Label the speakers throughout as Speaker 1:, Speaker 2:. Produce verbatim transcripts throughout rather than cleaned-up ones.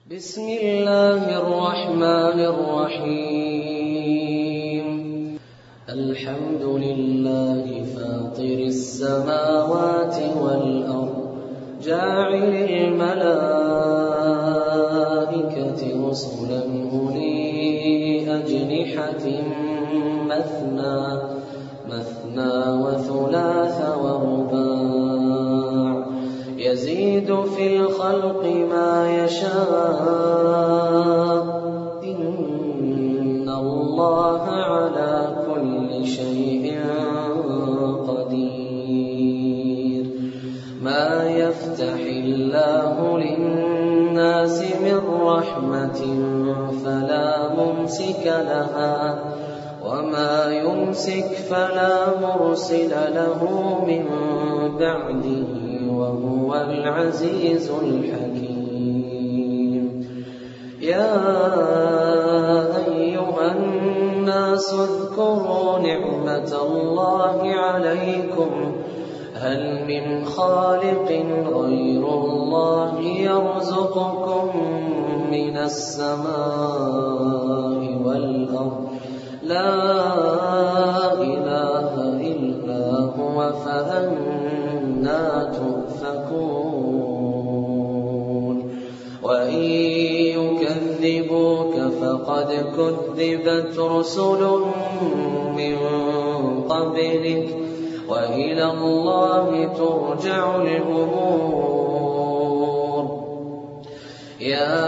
Speaker 1: بسم الله الرحمن الرحيم الحمد لله فاطر السماوات والأرض جاعل الملائكة رسلا أولي أجنحة مثنى مثنى وثلاث ورباع يزيد في الخلق ما يشاء إن الله على كل شيء قدير ما يفتح الله للناس من رحمة فلا ممسك لها وما يمسك فلا مرسل له من بعده وهو العزيز الحكيم يا أيها الناس اذكروا نعمة الله عليكم هل من خالق غير الله يرزقكم من السماء والأرض لا إله إلا هو فأنى تؤفكون وإن يكذبوك فقد كذبت رسل من قبلك وإلى الله ترجع الأمور يا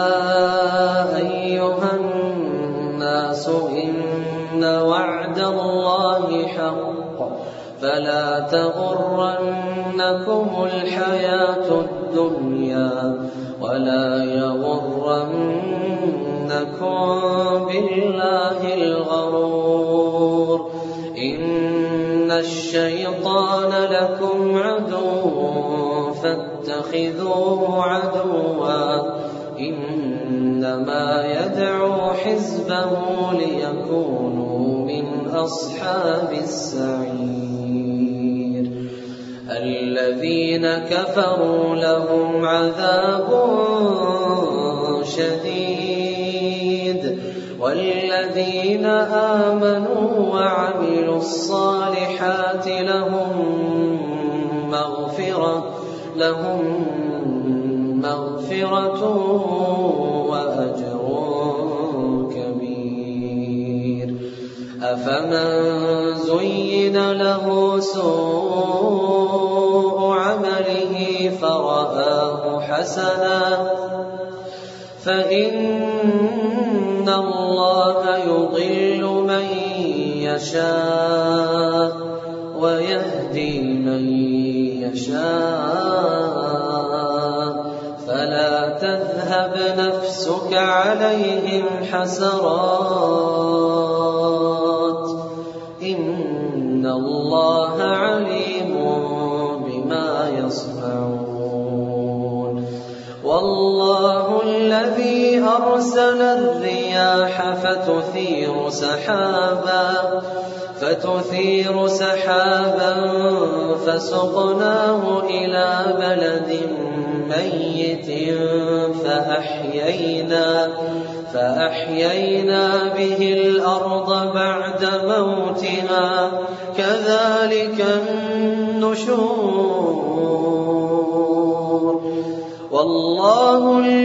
Speaker 1: أيها الناس إن وعد الله حق فلا تغرنكم الحياة الدنيا ولا يغرنكم بالله الغرور إن الشيطان لكم عدو فاتخذوه عدوا إنما يدعو حزبه ليكونوا من أصحاب السعير الذين كفروا لهم عذاب شديد والذين آمنوا وعملوا الصالحات لهم مغفرة لهم مغفرة وأجر كبير أفمن زين له سوء عمله فرآه حسنا فإن الله يضل من يشاء ويهدي من يشاء فلا تذهب نفسك عليهم حسرات إن الله عليم بما يصنعون والله الذي أرسل الرياح فتثير سحابا فتثير سحابا فسقناه إلى بلد ميت فأحيينا فأحيينا به الأرض بعد موتها كذلك النشور والله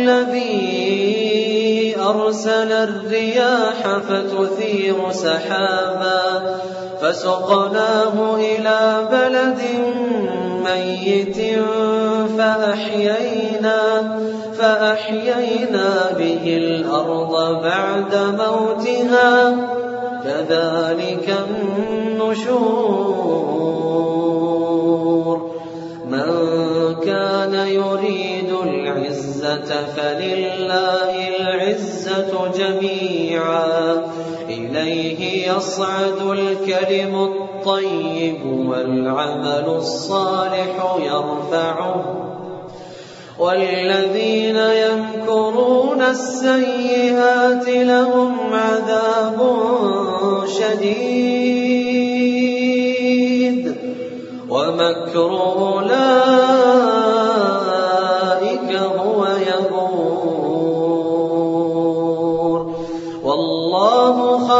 Speaker 1: الذي أرسل الرياح فتثير سحابا فسقناه إلى بلد ميت فأحيينا فأحيينا به الأرض بعد موتها كذلك النشور من كان يريد العزة فلله العزة جميعا إليه يصعد الكلم الطيب والعمل الصالح يرفعه والذين يمكرون السيئات لهم عذاب شديد ومكر أولئك هو يبور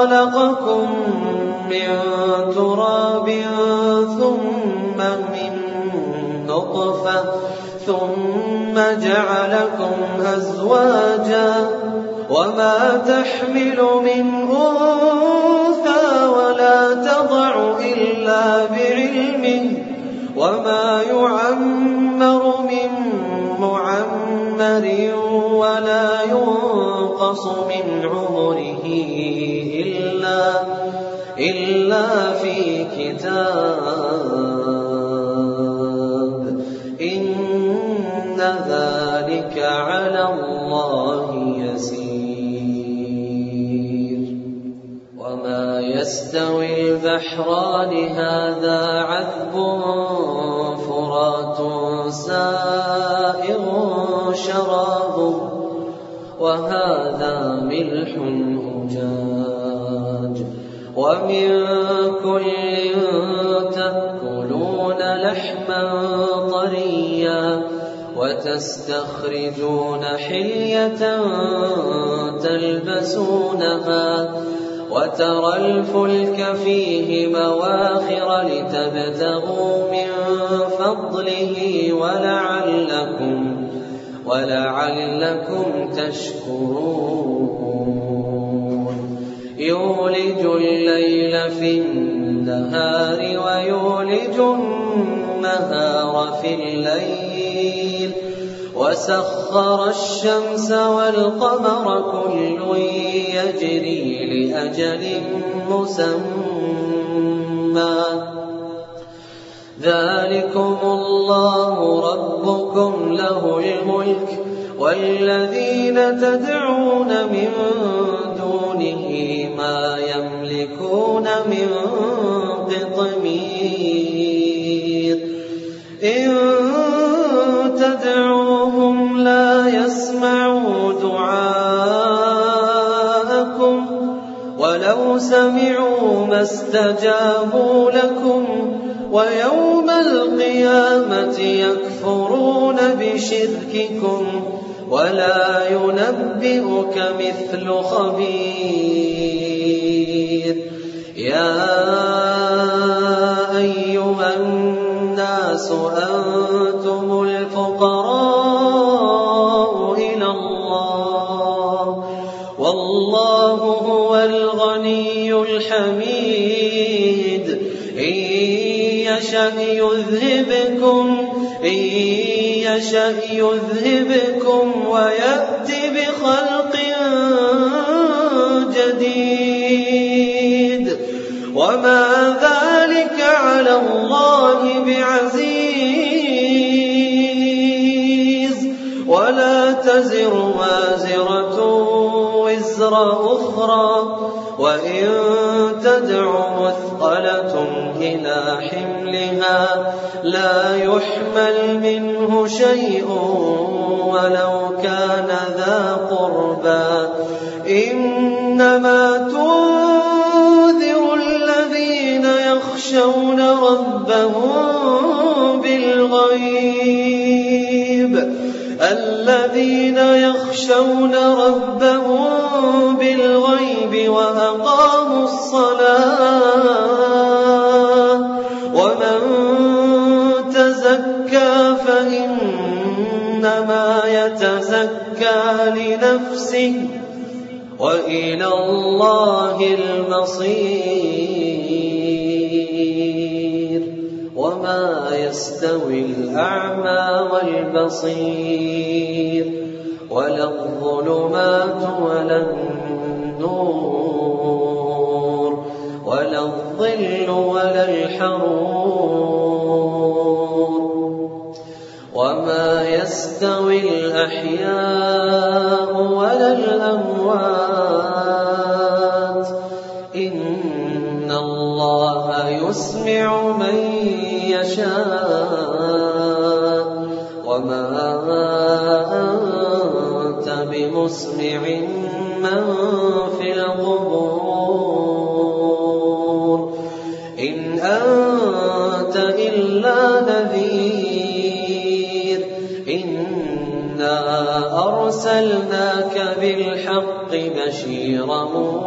Speaker 1: خلقكم من تراب ثم من نطفة ثم جعلكم أزواجا وما تحمل من أنثى ولا تضع إلا بعلمه وما يعمر من معمر ولا ينقص من عمره إلا, إلا في كتاب إن ذلك على الله يسير. وما يستوي البحران هذا عذب فرات سائغ شرابه وهذا ملح أجاج ومن كل تأكلون لحما طريا وتستخرجون حلية تلبسونها وترى الفلك فيه مواخر لتبتغوا من فضله ولعلكم, ولعلكم تشكرون. يولج الليل في النهار ويولج النهار في الليل وسخر الشمس والقمر كل يجري لأجل مسمى ذلكم الله ربكم له الملك والذين تدعون من دونه ما يملكون من قطمير إن تدعوهم لا يسمعوا دعاءكم ولو سمعوا ما استجابوا لكم ويوم القيامة يكفرون بشرككم ولا ينبئك مثل خبير. يا أيها الناس أنتم الفقراء إلى الله والله هو الغني الحميد. إن يشأ يذهبكم إن يشأ يذهبكم ويأتي بخلق جديد وما ذلك على الله بعزيز. ولا تزر وازرة وزر أخرى وإن تدع مثقلة إلى حملها لا يحمل منه شيء ولو كان ذا قربى إنما تنذر الذين يخشون ربهم بالغيب الذين يخشون ربهم بالغيب وأقاموا الصلاة ومن تزكى فإنما يتزكى لنفسه وإلى الله المصير. وما يستوي الأعمى والبصير ولا الظلمات ولا النور ولا الظل ولا الحرور. وما يستوي الأحياء ولا الأموات إن الله يسمع من يشاء وما أنت بمسمع من في القبور إن أنت إلا نذير. إنا أرسلنا أرسلناك بالحق بشيرا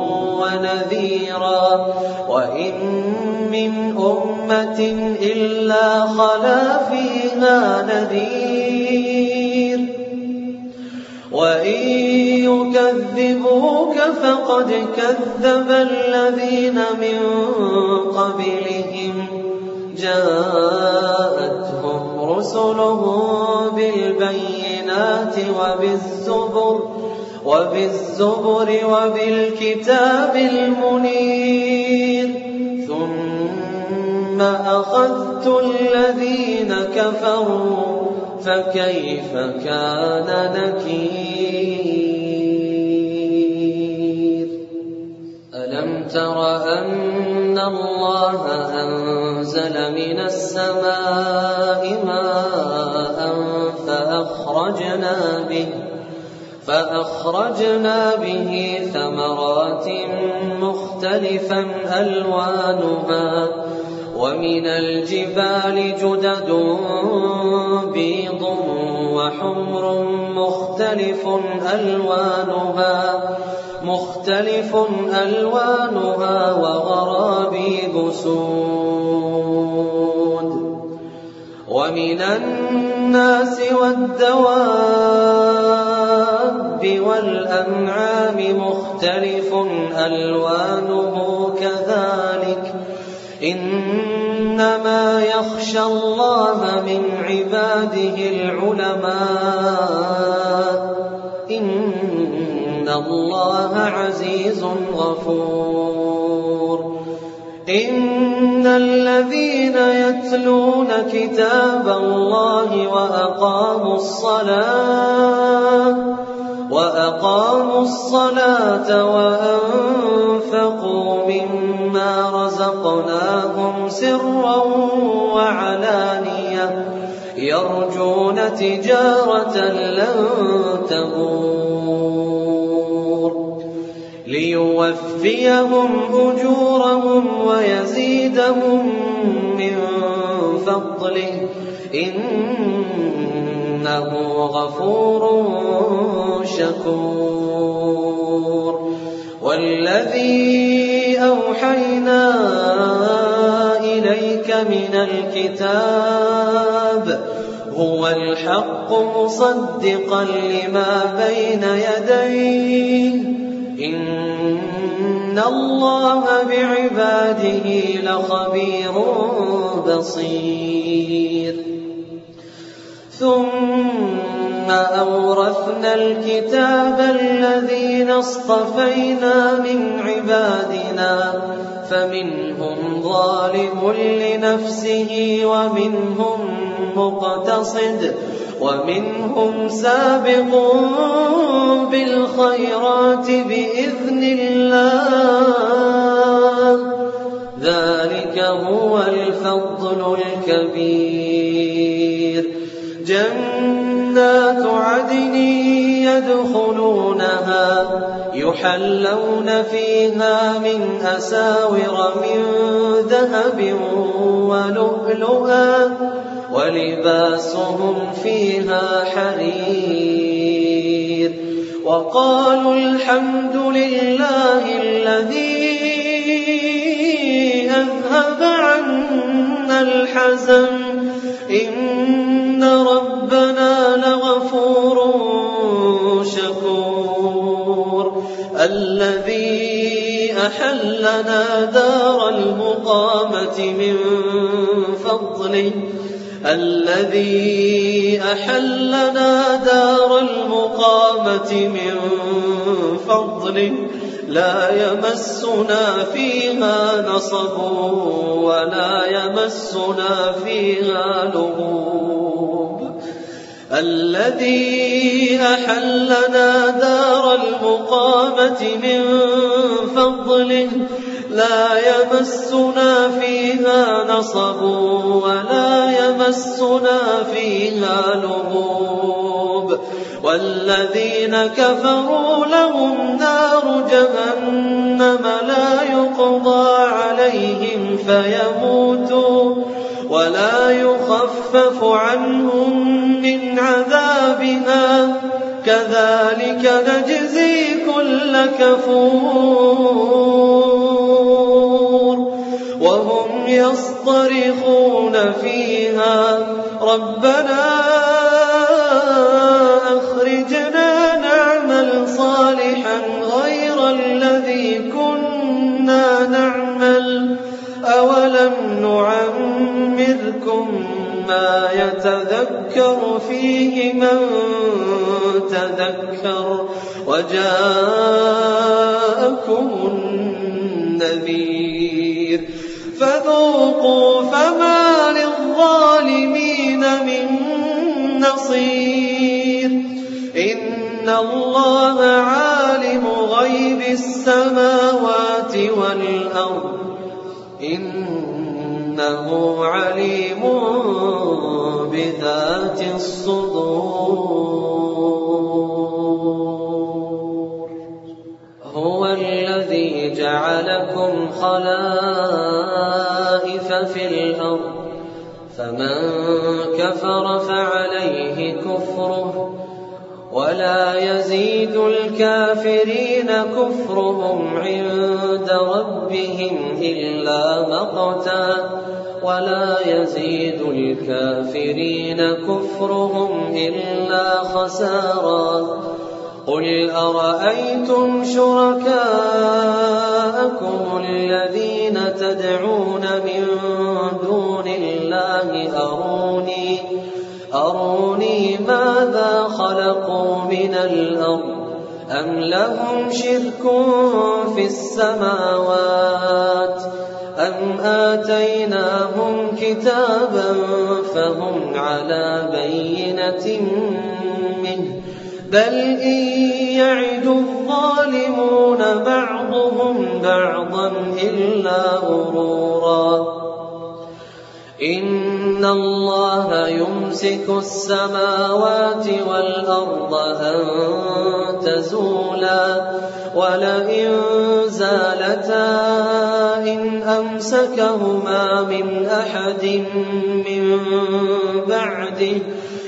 Speaker 1: ونذيرا وإن من أمة إلا خلا فيها نذير وإن يكذبوك فقد كذب الذين من قبلهم جاءتهم رسلهم بالبينات وبالزبر وبالزبر وبالكتاب المنير ثم أخذت الذين كفروا فكيف كان نكير ألم تر أن الله أنزل من السماء ماء فأخرجنا به فأخرجنا به ثمرات مختلفا ألوانها ومن الجبال جدد بيض وحمر مختلف ألوانها مختلف ألوانها وغرابيب سود ومن الناس والدواب والأنعام مختلف ألوانه كذلك إنما يخشى الله من عباده العلماء إن الله عزيز غفور إن الذين يتلون كتاب الله وأقاموا الصلاة وأقاموا الصلاة وأنفقوا مما رزقناهم سرا وعلانية يرجون تجارة لن تبور ليوفيهم أجورهم ويزيدهم من فضله إنه غفور شكور والذي أوحينا إليك من الكتاب هو الحق مصدقا لما بين يديه إن الله بعباده لخبير بصير ثم أورثنا الكتاب الذين اصطفينا من عبادنا فمنهم ظالم لنفسه ومنهم مقتصد ومنهم سابق بالخيرات بإذن الله ذلك هو الفضل الكبير جنات عدن يدخلونها يحلون فيها من أساور من ذهب ولؤلؤا ولباسهم فيها حرير وقالوا الحمد لله الذي أذهب عنا الحزن إن ربنا لغفور شكور الذي أحلنا دار المقامة من فضله الذي أحلنا دار المقامة من فضله لا يمسنا فيها نصب ولا يمسنا فيها لغوب الذي أحلنا دار المقامة من فضله لا يمسنا فيها نصب ولا يمسنا فيها لغوب والذين كفروا لهم نار جهنم لا يقضى عليهم فيموتوا ولا يخفف عنهم من عذابها كذلك نجزي كل كفور وهم يصطرخون فيها ربنا أخرجنا نعمل صالحا غير الذي كنا نعمل أولم نعمركم ما يتذكر فيه من تذكر وجاءكم النذير فذوقوا فما للظالمين من نصير إن الله عالم غيب السماوات والأرض إنه عليم بذات الصدور هو الذي جعلكم خلائف في الأرض فمن كفر فعليه كفره ولا يزيد الكافرين كفرهم عند ربهم إلا مقتا ولا يزيد الكافرين كفرهم إلا خسارا قل أرأيتم شركاءكم الذين تدعون من دون الله أروني أروني ماذا خلقوا من الأرض أم لهم شرك في السماوات أم آتيناهم كتابا فهم على بينة منه بل إن يعد الظالمون بعضهم بعضا إلا غرورا إن الله يمسك السماوات والأرض أن تزولا ولئن زالتا إن أمسكهما من أحد من بعده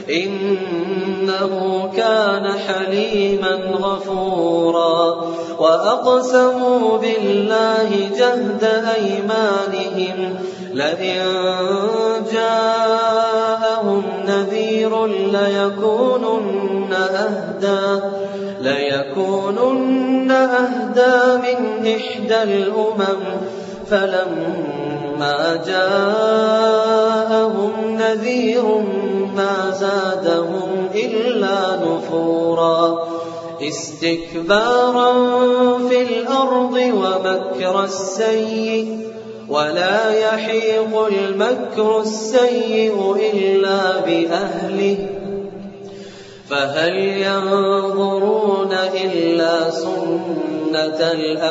Speaker 1: إنه كان حليما غفورا وأقسموا بالله جهد أيمانهم لئن جاءهم نذير ليكونن أهدى ليكونن أهدى من إحدى الأمم فلما جاءهم نذير ما زادهم إلا نفورا استكبارا في الأرض ومكر السيء ولا يحيق المكر السيء إلا بأهله فهل ينظرون إلا سنة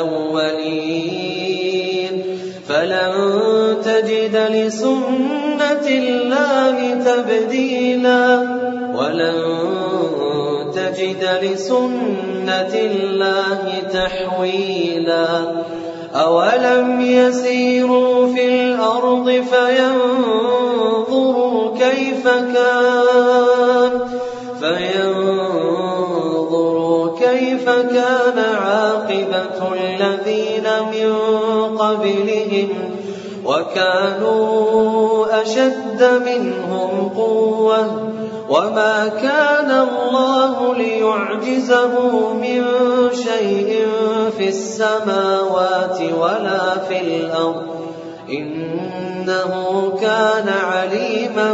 Speaker 1: الأولين فلن تجد لسنة الله تبديلا ولن تجد لسنة الله تحويلا أولم يسيروا في الأرض فينظروا كيف كان فينظروا كيف كان عاقبة الذين من قبلهم وكانوا أشد منهم قوة وما كان الله ليعجزه من شيء في السماوات ولا في الأرض إنه كان عليما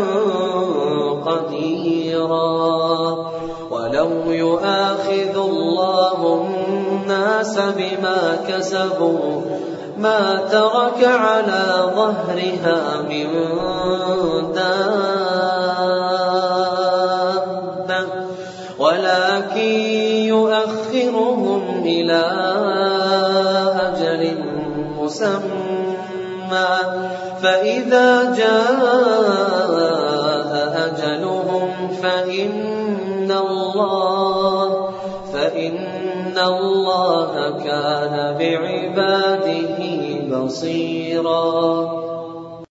Speaker 1: قديرا ولو يؤاخذ الله الناس بما كسبوا ما ترك على ظهرها من دابة ولكن يؤخرهم إلى أجل مسمى فإذا جاء أجلهم فإن الله بصيرا